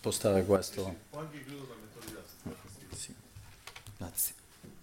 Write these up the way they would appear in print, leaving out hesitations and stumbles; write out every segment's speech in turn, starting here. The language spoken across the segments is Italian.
spostare questo? Può anche chiudere la metodologia. Sì, grazie.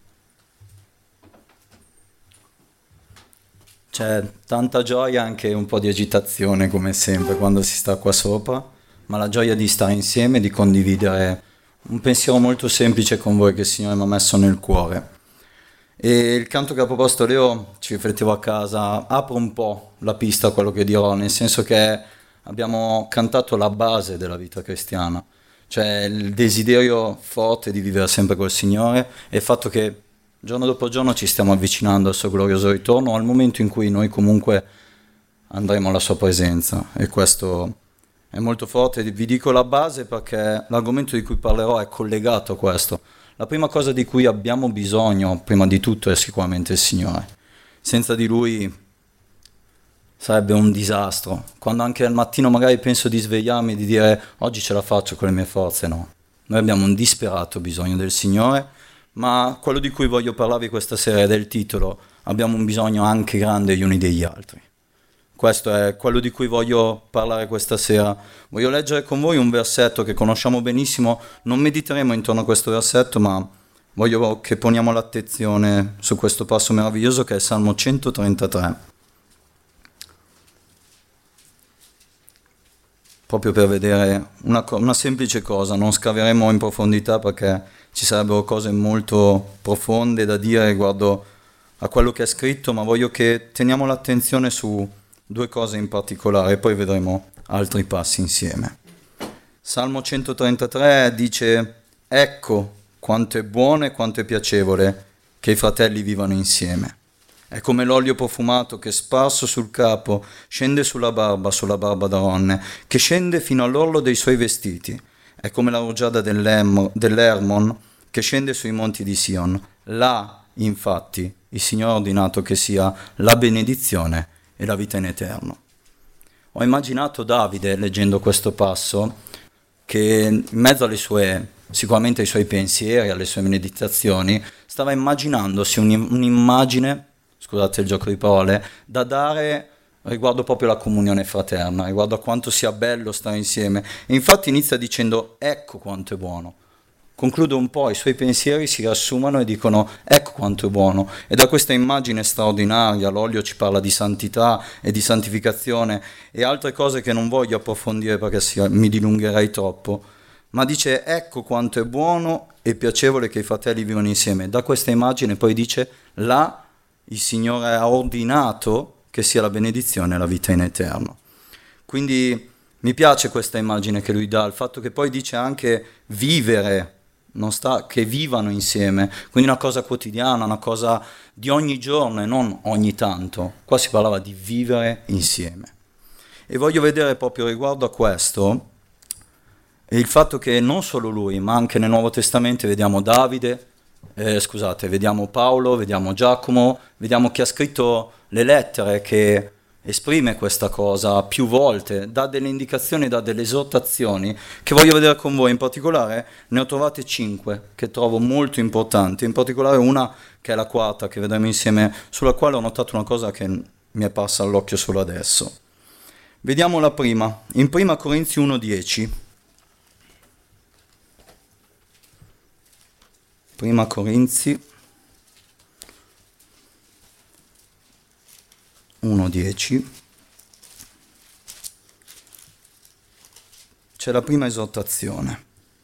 C'è tanta gioia, anche un po' di agitazione come sempre quando si sta qua sopra, ma la gioia di stare insieme, di condividere un pensiero molto semplice con voi che il Signore mi ha messo nel cuore. E il canto che ha proposto Leo, ci riflettevo a casa, apre un po' la pista a quello che dirò, nel senso che abbiamo cantato la base della vita cristiana, cioè il desiderio forte di vivere sempre col Signore e il fatto che giorno dopo giorno ci stiamo avvicinando al suo glorioso ritorno, al momento in cui noi comunque andremo alla sua presenza, e questo è molto forte. Vi dico la base perché l'argomento di cui parlerò è collegato a questo. La prima cosa di cui abbiamo bisogno, prima di tutto, è sicuramente il Signore. Senza di Lui sarebbe un disastro. Quando anche al mattino magari penso di svegliarmi e di dire oggi ce la faccio con le mie forze, no. Noi abbiamo un disperato bisogno del Signore, ma quello di cui voglio parlarvi questa sera è del titolo: abbiamo un bisogno anche grande gli uni degli altri. Questo è quello di cui voglio parlare questa sera. Voglio leggere con voi un versetto che conosciamo benissimo, non mediteremo intorno a questo versetto, ma voglio che poniamo l'attenzione su questo passo meraviglioso che è il Salmo 133. Proprio per vedere una semplice cosa, non scaveremo in profondità perché ci sarebbero cose molto profonde da dire riguardo a quello che è scritto, ma voglio che teniamo l'attenzione su due cose in particolare e poi vedremo altri passi insieme. Salmo 133 dice: ecco quanto è buono e quanto è piacevole che i fratelli vivano insieme. È come l'olio profumato che sparso sul capo scende sulla barba d'Aaronne, che scende fino all'orlo dei suoi vestiti. È come la rugiada dell'Hermon che scende sui monti di Sion. Là, infatti, il Signore ha ordinato che sia la benedizione e la vita in eterno. Ho immaginato Davide, leggendo questo passo, che in mezzo alle sicuramente ai suoi pensieri, alle sue meditazioni, stava immaginandosi un'immagine, scusate il gioco di parole, da dare riguardo proprio la comunione fraterna, riguardo a quanto sia bello stare insieme. E infatti inizia dicendo: ecco quanto è buono. Conclude un po', i suoi pensieri si riassumono e dicono: ecco quanto è buono. E da questa immagine straordinaria, l'olio ci parla di santità e di santificazione e altre cose che non voglio approfondire perché mi dilungherei troppo, ma dice: ecco quanto è buono e piacevole che i fratelli vivono insieme. Da questa immagine poi dice: là il Signore ha ordinato che sia la benedizione e la vita in eterno. Quindi mi piace questa immagine che lui dà, il fatto che poi dice anche vivere, non sta che vivano insieme, quindi una cosa quotidiana, una cosa di ogni giorno e non ogni tanto. Qua si parlava di vivere insieme. E voglio vedere proprio riguardo a questo il fatto che non solo lui, ma anche nel Nuovo Testamento vediamo vediamo Paolo, vediamo Giacomo, vediamo chi ha scritto le lettere, che esprime questa cosa più volte, dà delle indicazioni, dà delle esortazioni che voglio vedere con voi. In particolare ne ho trovate 5 che trovo molto importanti, in particolare una che è la quarta che vedremo insieme, sulla quale ho notato una cosa che mi è parsa all'occhio solo adesso. Vediamo la prima, in 1 Corinzi 1,10. 1 Corinzi 1,10. C'è la prima esortazione.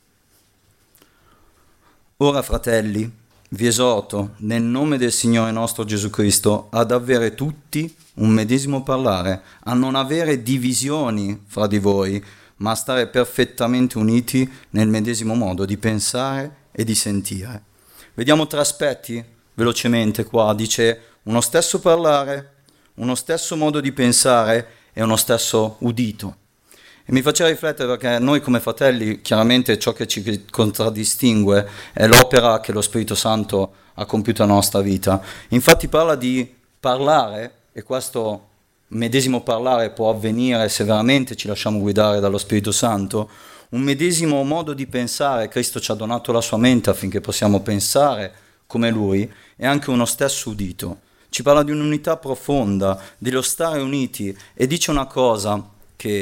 Ora, fratelli, vi esorto nel nome del Signore nostro Gesù Cristo ad avere tutti un medesimo parlare, a non avere divisioni fra di voi, ma a stare perfettamente uniti nel medesimo modo di pensare e di sentire. Vediamo 3 aspetti velocemente qua. Dice uno stesso parlare, uno stesso modo di pensare e uno stesso udito. E mi faceva riflettere perché noi come fratelli, chiaramente ciò che ci contraddistingue è l'opera che lo Spirito Santo ha compiuto nella nostra vita. Infatti parla di parlare, e questo medesimo parlare può avvenire se veramente ci lasciamo guidare dallo Spirito Santo, un medesimo modo di pensare. Cristo ci ha donato la sua mente affinché possiamo pensare come Lui, e anche uno stesso udito. Ci parla di un'unità profonda, dello stare uniti, e dice una cosa che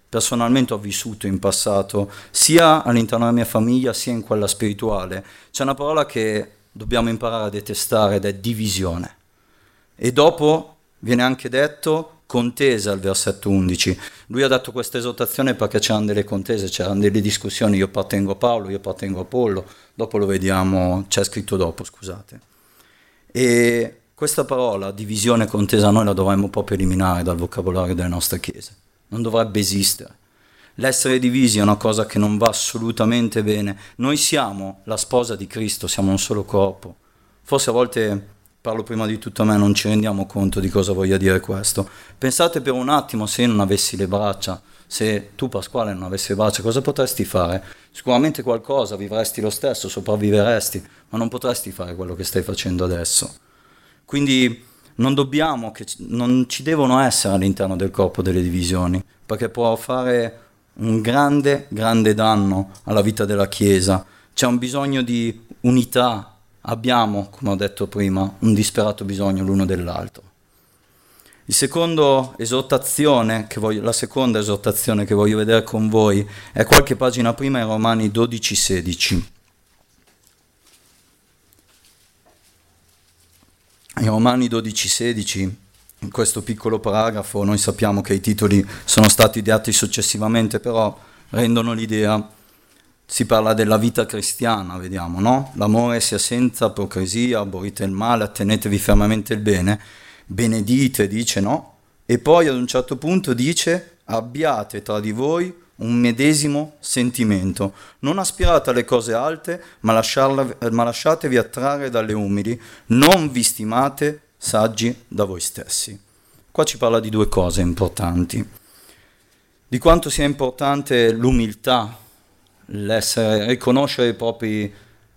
personalmente ho vissuto in passato, sia all'interno della mia famiglia, sia in quella spirituale. C'è una parola che dobbiamo imparare a detestare ed è divisione. E dopo viene anche detto contesa al versetto 11. Lui ha dato questa esortazione perché c'erano delle contese, c'erano delle discussioni, io appartengo a Paolo, io appartengo a Apollo, dopo lo vediamo, c'è scritto dopo, scusate. E questa parola, divisione e contesa, noi la dovremmo proprio eliminare dal vocabolario delle nostre chiese. Non dovrebbe esistere. L'essere divisi è una cosa che non va assolutamente bene. Noi siamo la sposa di Cristo, siamo un solo corpo. Forse a volte, parlo prima di tutto a me, non ci rendiamo conto di cosa voglia dire questo. Pensate per un attimo se io non avessi le braccia, se tu Pasquale non avessi le braccia, cosa potresti fare? Sicuramente qualcosa, vivresti lo stesso, sopravviveresti, ma non potresti fare quello che stai facendo adesso. Quindi non ci devono essere all'interno del corpo delle divisioni, perché può fare un grande, grande danno alla vita della Chiesa. C'è un bisogno di unità, abbiamo, come ho detto prima, un disperato bisogno l'uno dell'altro. La seconda esortazione che voglio vedere con voi è qualche pagina prima in Romani 12,16. In Romani 12,16, in questo piccolo paragrafo, noi sappiamo che i titoli sono stati dati successivamente, però rendono l'idea, si parla della vita cristiana, vediamo, no? L'amore sia senza ipocrisia, aborrite il male, attenetevi fermamente il bene, benedite, dice, no? E poi ad un certo punto dice, abbiate tra di voi un medesimo sentimento. Non aspirate alle cose alte, ma lasciatevi attrarre dalle umili, non vi stimate saggi da voi stessi. Qua ci parla di due cose importanti. Di quanto sia importante l'umiltà, riconoscere i propri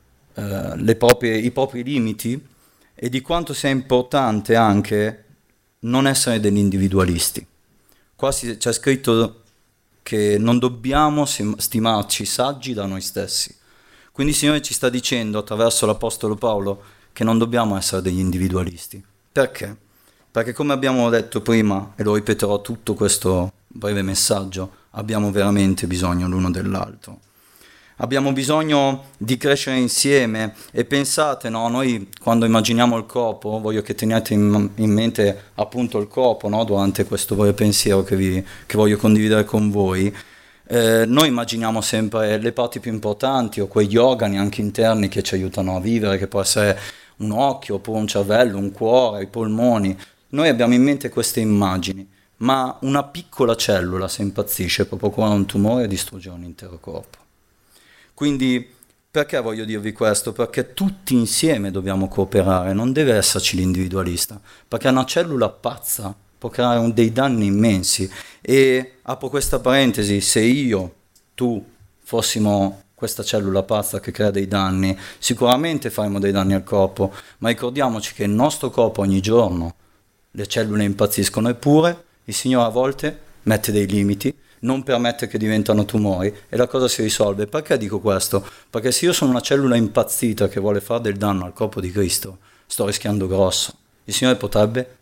limiti, e di quanto sia importante anche non essere degli individualisti. Qua c'è scritto che non dobbiamo stimarci saggi da noi stessi. Quindi il Signore ci sta dicendo attraverso l'Apostolo Paolo che non dobbiamo essere degli individualisti. Perché? Perché come abbiamo detto prima, e lo ripeterò tutto questo breve messaggio, abbiamo veramente bisogno l'uno dell'altro. Abbiamo bisogno di crescere insieme e pensate, no, noi quando immaginiamo il corpo, voglio che teniate in mente appunto il corpo, no, durante questo breve pensiero che voglio condividere con voi. Noi immaginiamo sempre le parti più importanti o quegli organi anche interni che ci aiutano a vivere, che può essere un occhio, oppure un cervello, un cuore, i polmoni. Noi abbiamo in mente queste immagini, ma una piccola cellula se impazzisce proprio come un tumore distrugge un intero corpo. Quindi perché voglio dirvi questo? Perché tutti insieme dobbiamo cooperare, non deve esserci l'individualista, perché una cellula pazza può creare dei danni immensi. E apro questa parentesi, se io, tu, fossimo questa cellula pazza che crea dei danni, sicuramente faremo dei danni al corpo, ma ricordiamoci che il nostro corpo ogni giorno, le cellule impazziscono, eppure il Signore a volte mette dei limiti, non permette che diventano tumori e la cosa si risolve. Perché dico questo? Perché se io sono una cellula impazzita che vuole fare del danno al corpo di Cristo, sto rischiando grosso. Il Signore potrebbe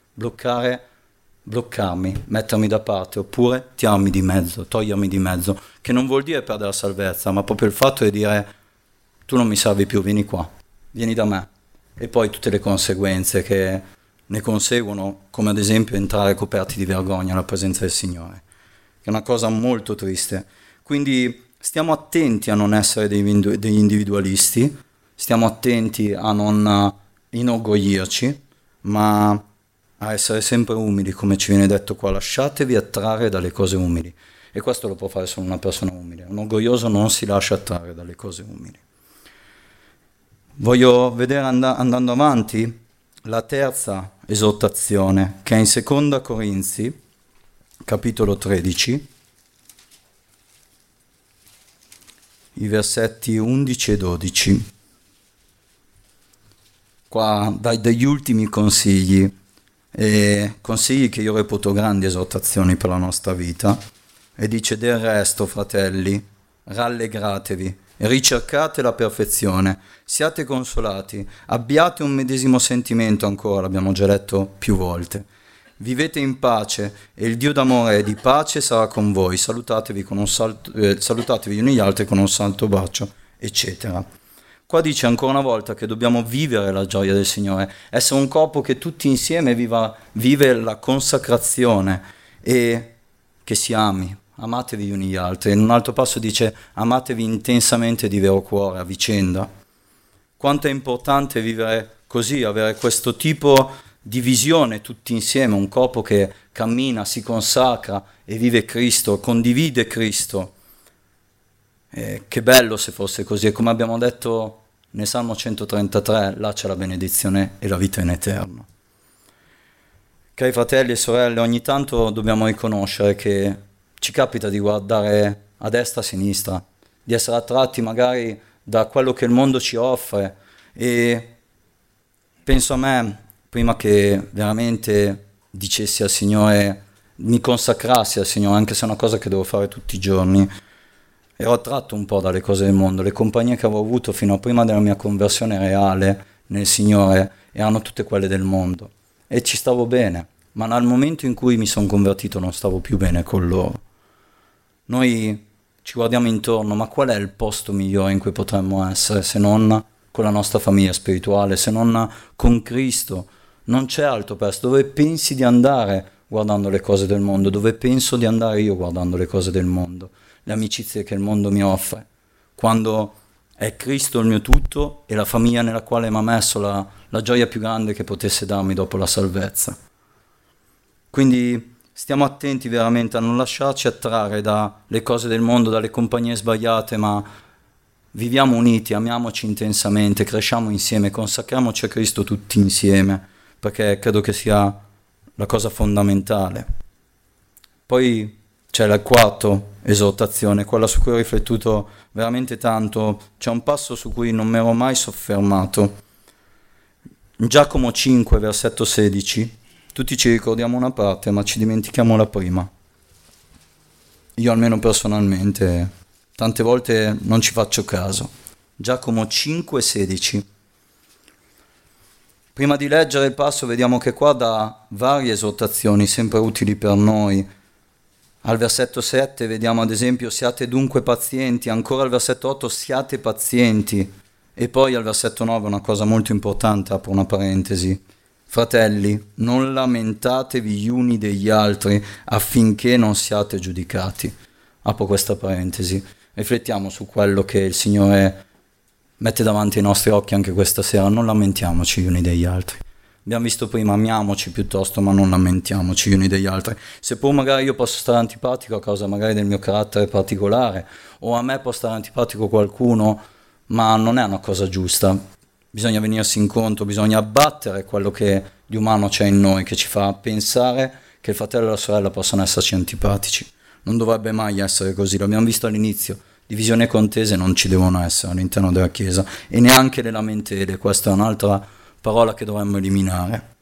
bloccarmi, mettermi da parte, oppure tirarmi di mezzo, togliermi di mezzo, che non vuol dire perdere la salvezza, ma proprio il fatto di dire tu non mi servi più, vieni qua, vieni da me. E poi tutte le conseguenze che ne conseguono, come ad esempio entrare coperti di vergogna alla presenza del Signore, che è una cosa molto triste. Quindi stiamo attenti a non essere degli individualisti, stiamo attenti a non inorgoglirci, ma a essere sempre umili, come ci viene detto qua, lasciatevi attrarre dalle cose umili. E questo lo può fare solo una persona umile. Un orgoglioso non si lascia attrarre dalle cose umili. Voglio vedere andando avanti la terza esortazione, che è in Seconda Corinzi, capitolo 13, i versetti 11 e 12. Qua dai degli ultimi consigli che io reputo grandi esortazioni per la nostra vita, e dice: del resto, fratelli, rallegratevi e ricercate la perfezione, siate consolati, abbiate un medesimo sentimento, ancora l'abbiamo già letto più volte, vivete in pace e il Dio d'amore e di pace sarà con voi, salutatevi gli uni gli altri con un santo bacio, eccetera. Qua dice ancora una volta che dobbiamo vivere la gioia del Signore, essere un corpo che tutti insieme vive la consacrazione e che si ami. Amatevi gli uni gli altri. In un altro passo dice amatevi intensamente di vero cuore, a vicenda. Quanto è importante vivere così, avere questo tipo di visione tutti insieme, un corpo che cammina, si consacra e vive Cristo, condivide Cristo. Che bello se fosse così, e come abbiamo detto nel Salmo 133, là c'è la benedizione e la vita in eterno. Cari fratelli e sorelle, ogni tanto dobbiamo riconoscere che ci capita di guardare a destra e a sinistra, di essere attratti magari da quello che il mondo ci offre, e penso a me, prima che veramente dicessi al Signore, mi consacrassi al Signore, anche se è una cosa che devo fare tutti i giorni, ero attratto un po' dalle cose del mondo. Le compagnie che avevo avuto fino a prima della mia conversione reale nel Signore erano tutte quelle del mondo, e ci stavo bene, ma nel momento in cui mi sono convertito non stavo più bene con loro. Noi ci guardiamo intorno, ma qual è il posto migliore in cui potremmo essere se non con la nostra famiglia spirituale, se non con Cristo? Non c'è altro posto. Dove pensi di andare guardando le cose del mondo? Dove penso di andare io guardando le cose del mondo? Le amicizie che il mondo mi offre, quando è Cristo il mio tutto e la famiglia nella quale mi ha messo la gioia più grande che potesse darmi dopo la salvezza. Quindi stiamo attenti veramente a non lasciarci attrarre dalle cose del mondo, dalle compagnie sbagliate, ma viviamo uniti, amiamoci intensamente, cresciamo insieme, consacriamoci a Cristo tutti insieme, perché credo che sia la cosa fondamentale. Poi c'è la quarta esortazione, quella su cui ho riflettuto veramente tanto. C'è un passo su cui non mi ero mai soffermato. In Giacomo 5, versetto 16, tutti ci ricordiamo una parte, ma ci dimentichiamo la prima. Io almeno personalmente tante volte non ci faccio caso. Giacomo 5, 16. Prima di leggere il passo vediamo che qua dà varie esortazioni sempre utili per noi. Al versetto 7 vediamo ad esempio siate dunque pazienti, ancora al versetto 8 siate pazienti, e poi al versetto 9 una cosa molto importante, apro una parentesi: fratelli, non lamentatevi gli uni degli altri affinché non siate giudicati. Apro questa parentesi, riflettiamo su quello che il Signore mette davanti ai nostri occhi anche questa sera. Non lamentiamoci gli uni degli altri. Abbiamo visto prima, amiamoci piuttosto, ma non lamentiamoci gli uni degli altri. Seppur magari io posso stare antipatico a causa magari del mio carattere particolare, o a me può stare antipatico qualcuno, ma non è una cosa giusta. Bisogna venirsi incontro, bisogna abbattere quello che di umano c'è in noi, che ci fa pensare che il fratello e la sorella possano esserci antipatici. Non dovrebbe mai essere così, l'abbiamo visto all'inizio. Divisioni e contese non ci devono essere all'interno della Chiesa, e neanche le lamentele. Questa è un'altra parola che dovremmo eliminare.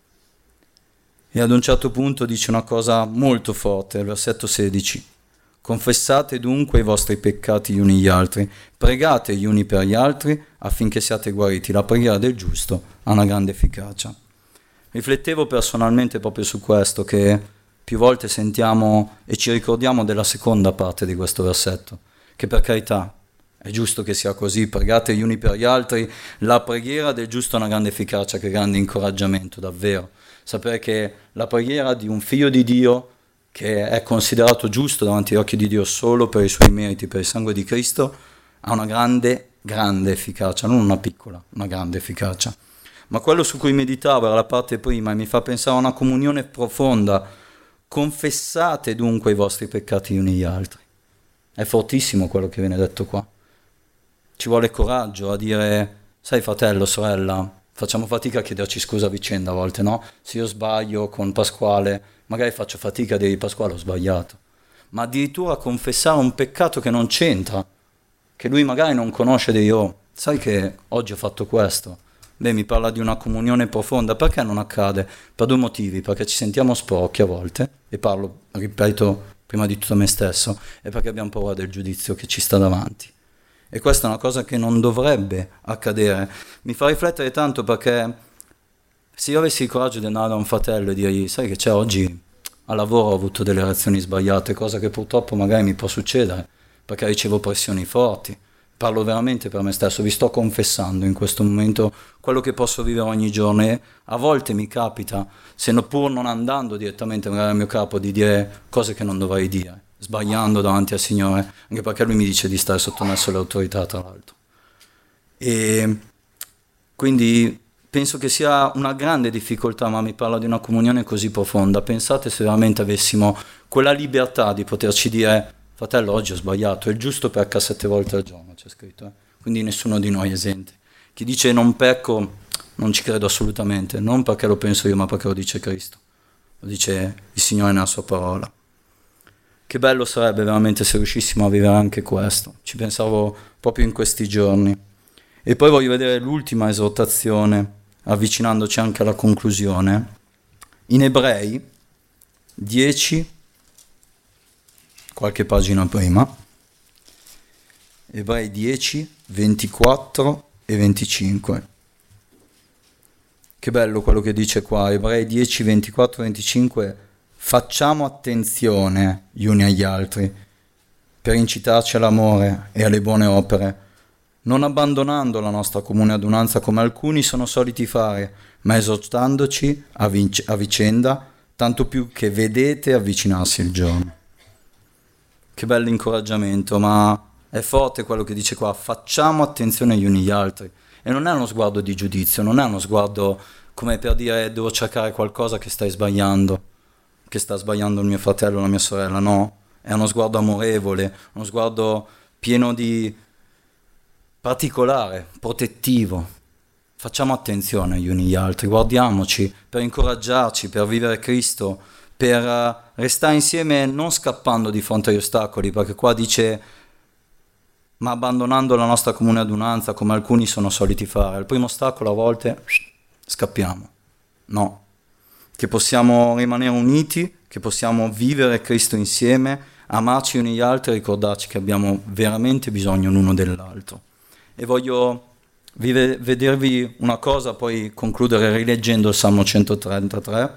E ad un certo punto dice una cosa molto forte, al versetto 16: confessate dunque i vostri peccati gli uni gli altri, pregate gli uni per gli altri affinché siate guariti. La preghiera del giusto ha una grande efficacia. Riflettevo personalmente proprio su questo, che più volte sentiamo e ci ricordiamo della seconda parte di questo versetto, che per carità è giusto che sia così, pregate gli uni per gli altri. La preghiera del giusto ha una grande efficacia, che grande incoraggiamento, davvero. Sapere che la preghiera di un figlio di Dio, che è considerato giusto davanti agli occhi di Dio solo per i suoi meriti, per il sangue di Cristo, ha una grande, grande efficacia, non una piccola, una grande efficacia. Ma quello su cui meditavo era la parte prima, e mi fa pensare a una comunione profonda. Confessate dunque i vostri peccati gli uni agli altri. È fortissimo quello che viene detto qua. Ci vuole coraggio a dire: sai fratello, sorella, facciamo fatica a chiederci scusa a vicenda a volte, no? Se io sbaglio con Pasquale, magari faccio fatica a dire: Pasquale, ho sbagliato. Ma addirittura confessare un peccato che non c'entra, che lui magari non conosce, di io, sai che oggi ho fatto questo? Beh, mi parla di una comunione profonda. Perché non accade? Per due motivi: perché ci sentiamo sporchi a volte, e parlo, ripeto, prima di tutto a me stesso, e perché abbiamo paura del giudizio che ci sta davanti. E questa è una cosa che non dovrebbe accadere. Mi fa riflettere tanto, perché Se io avessi il coraggio di andare da un fratello e dirgli, sai che c'è oggi al lavoro ho avuto delle reazioni sbagliate, cosa che purtroppo magari mi può succedere, perché ricevo pressioni forti. Parlo veramente per me stesso, vi sto confessando in questo momento quello che posso vivere ogni giorno e a volte mi capita, se no pur non andando direttamente magari al mio capo, di dire cose che non dovrei dire, sbagliando davanti al Signore, anche perché Lui mi dice di stare sottomesso alle autorità, tra l'altro. E quindi penso che sia una grande difficoltà, ma mi parla di una comunione così profonda. Pensate se veramente avessimo quella libertà di poterci dire, fratello, oggi ho sbagliato, è il giusto pecca 7 volte al giorno, c'è scritto, eh? Quindi nessuno di noi è esente. Chi dice non pecco, non ci credo assolutamente, non perché lo penso io, ma perché lo dice Cristo, lo dice il Signore nella sua parola. Che bello sarebbe veramente se riuscissimo a vivere anche questo, ci pensavo proprio in questi giorni. E poi voglio vedere l'ultima esortazione, avvicinandoci anche alla conclusione, in Ebrei 10, qualche pagina prima, Ebrei 10, 24 e 25. Che bello quello che dice qua, Ebrei 10, 24 e 25, facciamo attenzione gli uni agli altri per incitarci all'amore e alle buone opere, non abbandonando la nostra comune adunanza come alcuni sono soliti fare, ma esortandoci a vicenda, tanto più che vedete avvicinarsi il giorno. Che bello incoraggiamento, ma è forte quello che dice qua, facciamo attenzione gli uni agli altri. E non è uno sguardo di giudizio, non è uno sguardo come per dire devo cercare qualcosa che stai sbagliando, che sta sbagliando il mio fratello o la mia sorella, no. È uno sguardo amorevole, uno sguardo pieno di particolare, protettivo. Facciamo attenzione gli uni agli altri, guardiamoci per incoraggiarci, per vivere Cristo, per restare insieme non scappando di fronte agli ostacoli, perché qua dice ma abbandonando la nostra comune adunanza come alcuni sono soliti fare. Al primo ostacolo a volte scappiamo. No, che possiamo rimanere uniti, che possiamo vivere Cristo insieme, amarci uni agli altri e ricordarci che abbiamo veramente bisogno l'uno dell'altro. E voglio vedervi una cosa, poi concludere rileggendo il Salmo 133.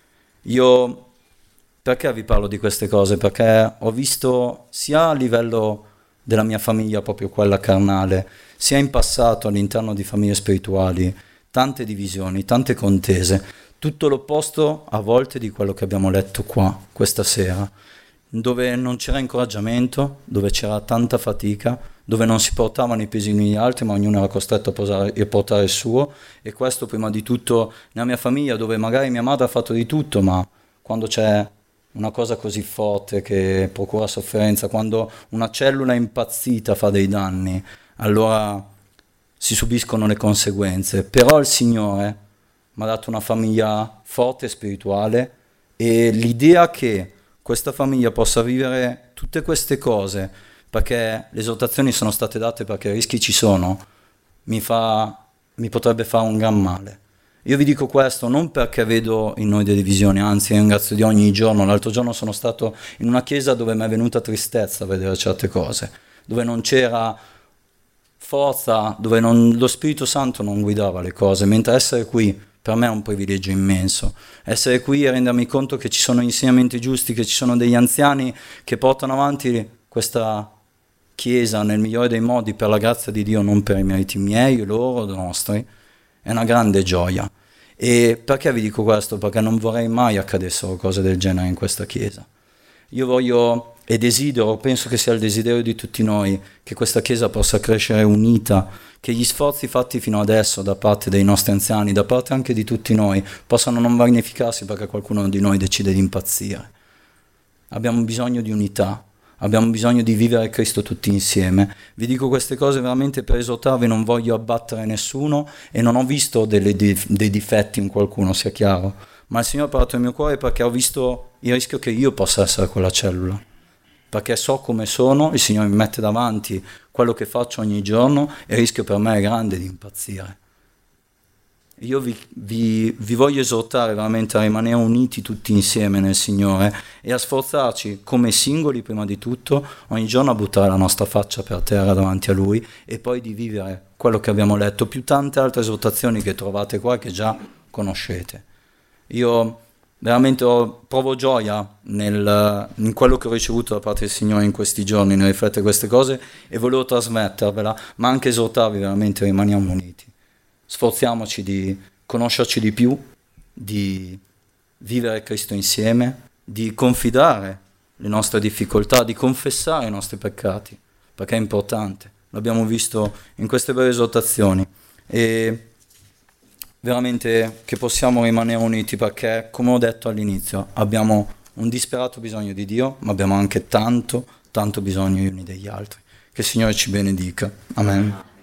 Io perché vi parlo di queste cose? Perché ho visto sia a livello della mia famiglia, proprio quella carnale, sia in passato all'interno di famiglie spirituali, tante divisioni, tante contese, tutto l'opposto a volte di quello che abbiamo letto qua, questa sera, dove non c'era incoraggiamento, dove c'era tanta fatica, dove non si portavano i pesi gli altri, ma ognuno era costretto a portare il suo, e questo prima di tutto nella mia famiglia, dove magari mia madre ha fatto di tutto, ma quando c'è una cosa così forte che procura sofferenza, quando una cellula impazzita fa dei danni, allora si subiscono le conseguenze. Però il Signore mi ha dato una famiglia forte e spirituale, e l'idea che questa famiglia possa vivere tutte queste cose, perché le esortazioni sono state date perché i rischi ci sono, mi potrebbe fare un gran male. Io vi dico questo non perché vedo in noi delle divisioni, anzi ringrazio di ogni giorno. L'altro giorno sono stato in una chiesa dove mi è venuta tristezza a vedere certe cose, dove non c'era forza, dove lo Spirito Santo non guidava le cose, mentre essere qui per me è un privilegio immenso. Essere qui e rendermi conto che ci sono insegnamenti giusti, che ci sono degli anziani che portano avanti questa Chiesa nel migliore dei modi per la grazia di Dio, non per i meriti miei, loro, nostri, è una grande gioia. E perché vi dico questo? Perché non vorrei mai accadessero cose del genere in questa Chiesa. Io voglio e desidero, penso che sia il desiderio di tutti noi, che questa Chiesa possa crescere unita, che gli sforzi fatti fino adesso da parte dei nostri anziani, da parte anche di tutti noi, possano non vanificarsi perché qualcuno di noi decide di impazzire. Abbiamo bisogno di unità. Abbiamo bisogno di vivere Cristo tutti insieme. Vi dico queste cose veramente per esortarvi, non voglio abbattere nessuno e non ho visto dei difetti in qualcuno, sia chiaro. Ma il Signore ha parlato nel mio cuore perché ho visto il rischio che io possa essere quella cellula. Perché so come sono, il Signore mi mette davanti quello che faccio ogni giorno e il rischio per me è grande di impazzire. Io vi voglio esortare veramente a rimanere uniti tutti insieme nel Signore e a sforzarci come singoli prima di tutto ogni giorno a buttare la nostra faccia per terra davanti a Lui e poi di vivere quello che abbiamo letto, più tante altre esortazioni che trovate qua che già conoscete. Io veramente provo gioia in quello che ho ricevuto da parte del Signore in questi giorni, nel riflettere queste cose, e volevo trasmettervela, ma anche esortarvi veramente, rimaniamo uniti. Sforziamoci di conoscerci di più, di vivere Cristo insieme, di confidare le nostre difficoltà, di confessare i nostri peccati, perché è importante. L'abbiamo visto in queste belle esortazioni. E veramente che possiamo rimanere uniti, perché, come ho detto all'inizio, abbiamo un disperato bisogno di Dio, ma abbiamo anche tanto bisogno gli uni degli altri. Che il Signore ci benedica. Amen.